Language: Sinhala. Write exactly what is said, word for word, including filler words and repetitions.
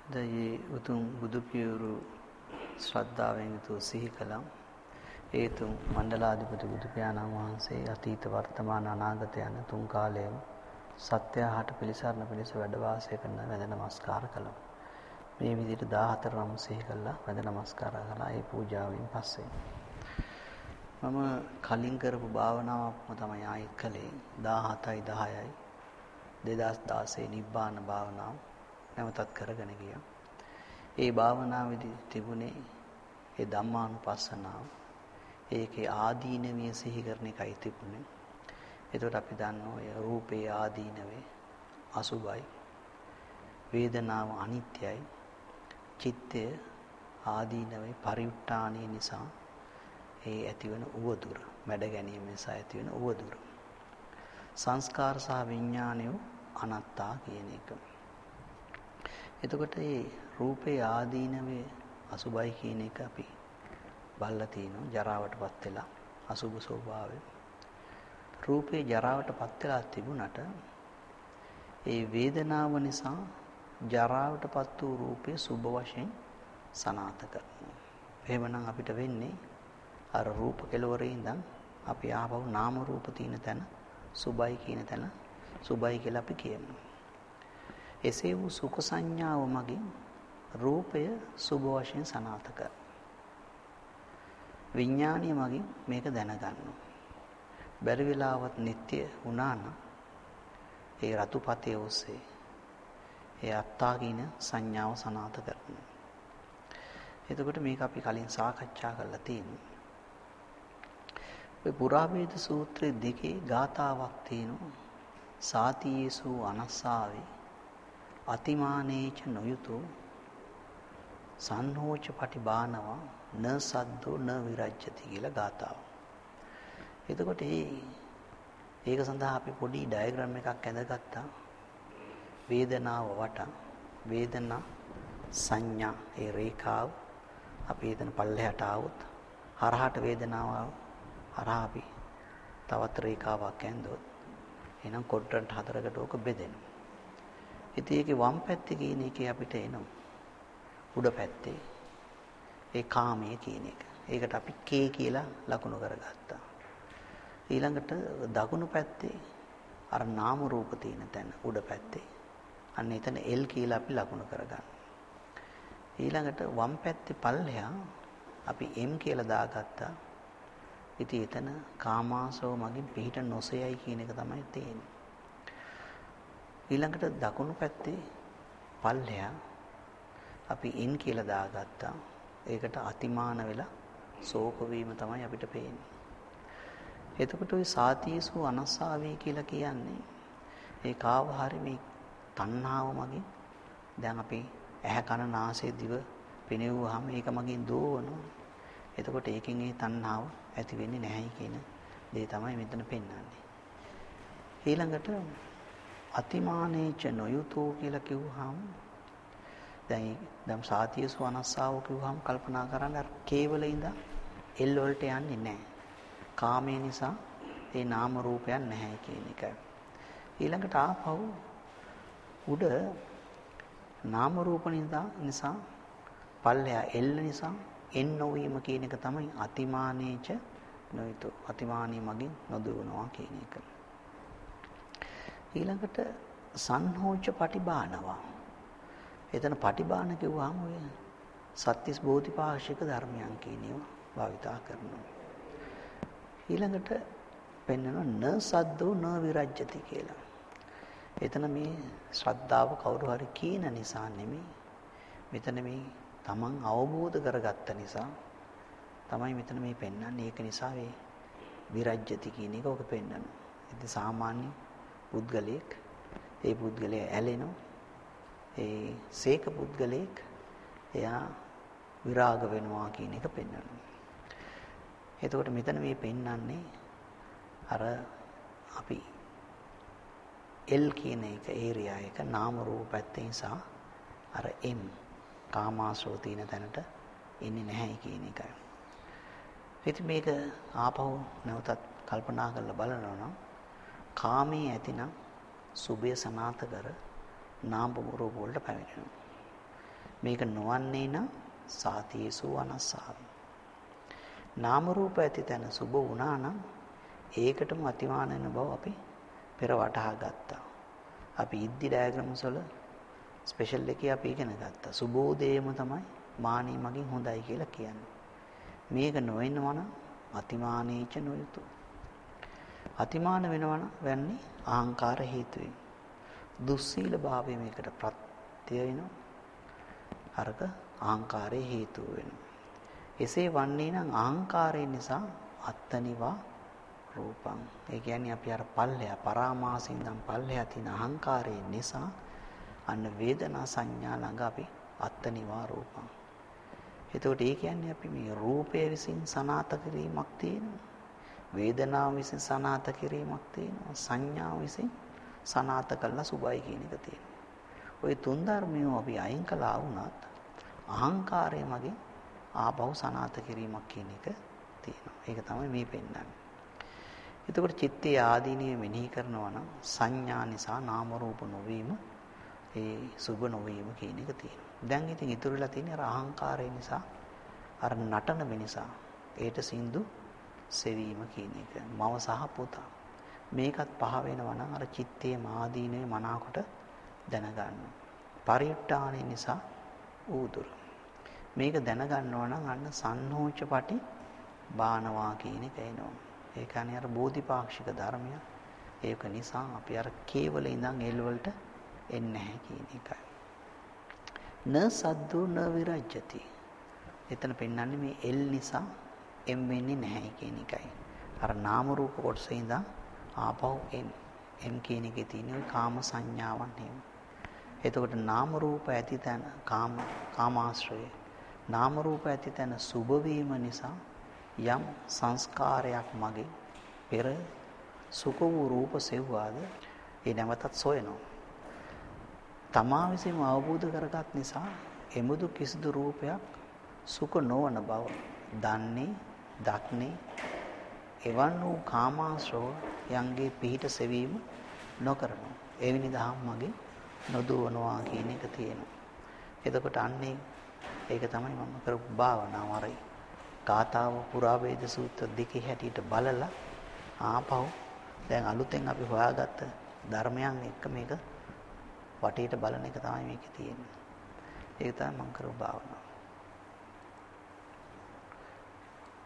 දයේ උතුම් බුදු පියවරු ශ්‍රද්ධාවෙන් යුතුව සිහි කළා. ඒ තුන් මණ්ඩලාධිපති බුදු පියාණන් වහන්සේ අතීත වර්තමාන අනාගත යන තුන් කාලයේම සත්‍යහට පිළිසරණ පිණිස වැඩ වාසය කරන වැඳ නමස්කාර කළා. මේ විදිහට දාහතර නම් සිහි කළා වැඳ නමස්කාර කළා. ඒ පූජාවෙන් පස්සේ මම කලින් කරපු භාවනාවක්ම තමයි ආයෙත් කළේ. දාහතයි දහයයි දෙදාස් දාසයේ නිබ්බාන භාවනාව නැවතත් කරගෙන ගියා. ඒ භාවනාවේදී තිබුණේ ඒ ධම්මානුපස්සනාව. ඒකේ ආදීනවිය සිහි කරන එකයි තිබුණේ. එතකොට අපි දන්නවා ඔය රූපේ ආදීනවේ අසුභයි, වේදනාව අනිත්‍යයි, චිත්තය ආදීනවේ පරිඋත්ථානයේ නිසා ඒ ඇතිවන උවදුර, මැඩ ගැනීම නිසා ඇතිවන උවදුර. සංස්කාර සහ විඥානය අනාත්තා කියන එක. එතකොට මේ රූපේ ආදීනවේ අසුභයි කියන එක අපි බලලා තිනවා ජරාවටපත් වෙලා අසුභ ස්වභාවය. රූපේ ජරාවටපත් වෙලා තිබුණට ඒ වේදනාව නිසා ජරාවටපත් වූ රූපේ සුභ වශයෙන් සනාථ කරනවා. එහෙමනම් අපිට වෙන්නේ අර රූප කෙලවරේ ඉඳන් අපි ආපහු නාම රූප තියෙන තැන සුභයි කියන තැන සුභයි කියලා අපි කියමු. එසේ වූ සුඛ සංඥාව මගින් රූපය සුභ වශයෙන් සනාථ කරනවා. විඥානීය මගින් මේක දැනගන්නවා. බැරි වෙලාවත් නিত্য වුණා නම් ඒ රතුපතේ ඔස්සේ ඒ අත්තා කියන සංඥාව සනාථ කරනවා. එතකොට මේක අපි කලින් සාකච්ඡා කරලා තියෙනවා. ඔය පුරාවේද සූත්‍රයේ දෙකේ ගාථාවක් තියෙනවා. සාතියේසු අනස්සාවේ අතිමානේච නොයුතෝ සන්හෝච පටිබානවා න සද්දෝ න විරජ්‍යති කියලා ගාථාව. එතකොට ඒක සඳහා අපි පොඩි ඩයග්‍රෑම් එකක් ඇඳගත්තා. වේදනාව වට වේදනා සංඥා ඒ රේඛාව අපි එතන පල්ලෙහාට ආවොත් හරහාට වේදනාව හරහා අපි තවත් රේඛාවක් ඇඳුවොත් එහෙනම් කොට්ටන්ට හතරකට ඕක බෙදෙනවා. ඉතින් ඒකේ වම් පැත්තේ කියන එකේ අපිට එනවා උඩ පැත්තේ ඒ කාමයේ කියන එක. ඒකට අපි K කියලා ලකුණු කරගත්තා. ඊළඟට දකුණු පැත්තේ අර නාම රූප තියෙන තැන උඩ පැත්තේ අන්න එතන L කියලා අපි ලකුණු කරගන්නවා. ඊළඟට වම් පැත්තේ පල්ලෙහා අපි M කියලා දාගත්තා. ඉතින් එතන කාමාසව මගින් පිහිට නොසෙයයි කියන එක තමයි තියෙන්නේ. ඊළඟට දකුණු පැත්තේ පල්ලෙහා අපි ඉන් කියලා දාගත්තා. ඒකට අතිමාන වෙලා ශෝක වීම තමයි අපිට පේන්නේ. එතකොට ওই සාතියසු අනස්සාවේ කියලා කියන්නේ ඒ කාව හරි මේ තණ්හාව මගින් දැන් අපි ඇහැ කන නාසය දිව පෙනෙවුවාම ඒක මගින් දෝවනවා. එතකොට ඒකෙන් ඒ තණ්හාව ඇති වෙන්නේ නැහැයි කියන දේ තමයි මෙතන පෙන්වන්නේ. ඊළඟට අතිමානේච නොයුතෝ කියලා කිව්වහම දැන් දැන් සාතියසු අනස්සාව කිව්වහම කල්පනා කරන්න අර කේවල ඉඳන් එල් වලට යන්නේ නැහැ. කාමයේ නිසා ඒ නාම රූපයන් නැහැ කියන එකයි. ඊළඟට ආපහු උඩ නාම රූප නිසා පල්ලෙහා එල් නිසා එන් නොවීම කියන එක තමයි අතිමානේච නොයුතු. අතිමානී මගින් නොදවනවා කියන එක. ඊළඟට සංහෝච පටිබානවා. එතන පටිබාන කිව්වම ඔය සත්‍තිස් බෝධිපාක්ෂික ධර්මයන් කියන ඒවා භාවිතා කරනවා. ඊළඟට පෙන්වනවා න සද්දෝ න විරජ්‍යති කියලා. එතන මේ ශ්‍රද්ධාව කවුරු හරි කියන නිසා නෙමෙයි. මෙතන මේ තමන් අවබෝධ කරගත්ත නිසා තමයි මෙතන මේ පෙන්වන්නේ. ඒක නිසා මේ විරජ්‍යති කියන එක ඔක පෙන්වනවා. ඉතින් සාමාන්‍ය පුද්ගලයෙක් ඒ පුද්ගලයා ඇලෙනවා. ඒ සීක පුද්ගලයෙක් එයා විරාග වෙනවා කියන එක පෙන්වනවා. එතකොට මෙතන මේ පෙන්වන්නේ අර අපි L කියන එක ඒරියා එක නාම රූප පැත්තෙන් සහ අර M කාමාශ්‍රව තියෙන තැනට එන්නේ නැහැ කියන එකයි. ඉතින් මේක ආපහු නැවතත් කල්පනා කරලා බලනවා නම් කාමයේ ඇතිනම් සුභය සනාත කර නාම රූප වලට පැමිණෙනවා. මේක නොවන්නේ නම් සාතීසු අනස්සාව. නාම රූප ඇති තැන සුබ වුණා නම් ඒකටම අතිමාන වෙන බව අපි පෙර වටහා ගත්තා. අපි ඉද්දි ඩයග්‍රෑම්ස් වල ස්පෙෂල් එකේ අපි ඉගෙන ගත්තා. සුබෝදේම තමයි මානෙ මගින් හොඳයි කියලා කියන්නේ. මේක නොවෙනවා නම් අතිමානීච නොයුතු. අතිමාන වෙනවා නම් වෙන්නේ අහංකාර හේතුවෙන්. දුස්සීල භාවය මේකට ප්‍රත්‍ය වෙනවා. අරක අහංකාරයේ හේතුව වෙනවා. එසේ වන්නේ නම් අහංකාරය නිසා අත්තනිවා රූපං. ඒ කියන්නේ අපි අර පල්ලය පරාමාසයෙන් නම් පල්ලය තියෙන අහංකාරය නිසා අන්න වේදනා සංඥා ළඟ අපි අත්තනිවා රූපං. එතකොට ඒ කියන්නේ අපි මේ රූපය විසින් සනාත කිරීමක් තියෙනවා. වේදනාව විසින් සනාත කිරීමක් තියෙනවා. සංඥාව විසින් සනාත කළා සුභයි කියන එක තියෙනවා. ওই තුන් ධර්මියෝ අපි අයින් කළා වුණත් අහංකාරය මගින් ආපහු සනාත කිරීමක් කියන එක තියෙනවා. ඒක තමයි මේ පෙන්නන්නේ. එතකොට චිත්තයේ ආදීනිය මෙනෙහි කරනවා නම් සංඥා නිසා නාම රූප නොවීම ඒ සුභ නොවීම කියන එක තියෙනවා. දැන් ඉතින් ඉතුරුලා තියෙන්නේ අර අහංකාරය නිසා අර නටන මිනිසා ඒට සින්දු සෙවීම කියන එක. මව සහ පුතා. මේකත් පහ වෙනවා නම් අර චිත්තයේ ආදීනේ මනාකොට දැනගන්න. පරිඋත්ථානය නිසා ඌදුරු. මේක දැනගන්නවා නම් අන්න සන්නෝචපටි බානවා කියන එක එනවා. ඒ කියන්නේ අර බෝධිපාක්ෂික ධර්මය. ඒක නිසා අපි අර කේවල ඉඳන් එල් වලට එන්නේ නැහැ කියන එකයි. න සද්දු න විරජ්‍යති. එතන පෙන්වන්නේ මේ එල් නිසා එම් වෙන්නේ නැහැ කියන එකයි. අර නාම රූප කොටසේ ඉඳන් ආපහු එම් එම් කියන එකේ තියෙන ওই කාම සංඥාවන් එහෙම. එතකොට නාම රූප ඇති තැන කාම කාමාශ්‍රය නාම රූප ඇති තැන සුභ වීම නිසා යම් සංස්කාරයක් මගේ පෙර සුඛ වූ රූප සෙව්වාද ඒ නැවතත් සොයනවා. තමා විසින්ම අවබෝධ කරගත් නිසා එමුදු කිසිදු රූපයක් සුඛ නොවන බව දන්නේ දක්නේ එවන් වූ කාමාශ්‍රව යන්ගේ පිහිට සෙවීම නොකරනවා. එවැනි දහම් මගේ නොදුවනවා කියන එක තියෙනවා. එතකොට අන්නේ ඒක තමයි මම කරපු භාවනාව. අරයි කාතාව පුරාවේද සූත්‍ර දෙකේ හැටියට බලලා ආපහු දැන් අලුතෙන් අපි හොයාගත්ත ධර්මයන් එක්ක මේක වටේට බලන එක තමයි මේකේ තියෙන්නේ. ඒක තමයි මම කරපු භාවනාව.